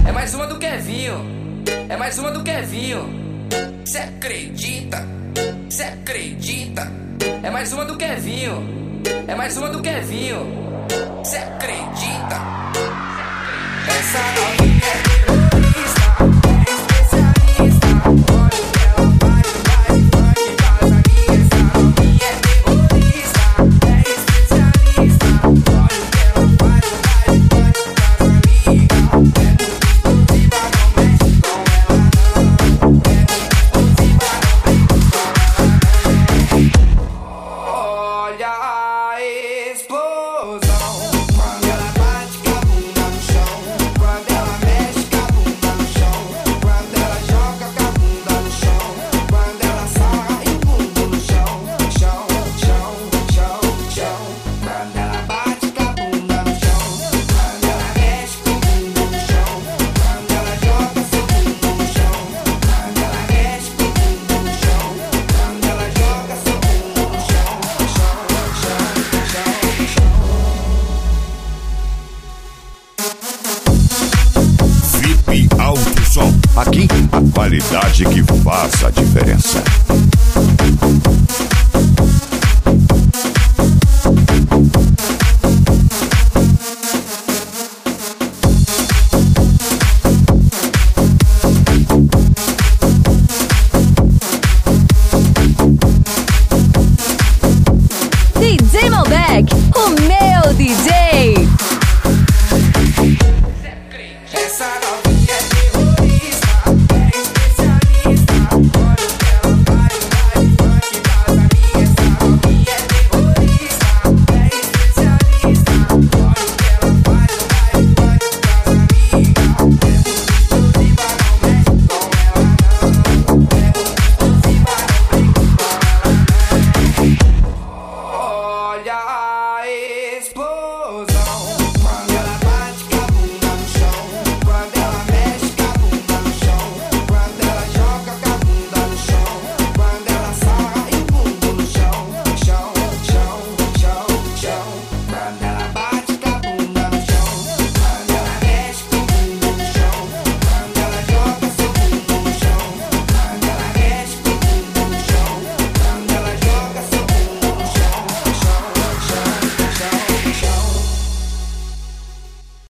É mais uma do Kevinho. É mais uma do Kevinho. Cê acredita? Cê acredita? É mais uma do Kevinho. É mais uma do Kevinho. Cê acredita? Essa novinha é terrorista, é especialista. Olha o que ela faz, vai que faz aqui. Essa novinha é terrorista, é especialista. Olha o que ela faz, vai que faz amiga. É muito explosiva, não mexe com ela não. É muito explosiva, não mexe com ela não. Olha a explosão. Quando ela bate com a bunda no chão, quando ela mexe com a bunda no chão, quando ela joga com a bunda no chão, quando ela sarra e o bumbum no chão, chão, chão, chão, chão. Quando ela bate com a bunda no chão, quando ela mexe com o bumbum no chão, quando ela joga seu bumbum no chão, quando ela mexe com o bumbum no chão, quando ela joga seu bumbum no chão, chão, chão, chão, chão. VIP Alto Som. Aqui, a qualidade que faz a diferença. DJ Malbec, o meu DJ. Essa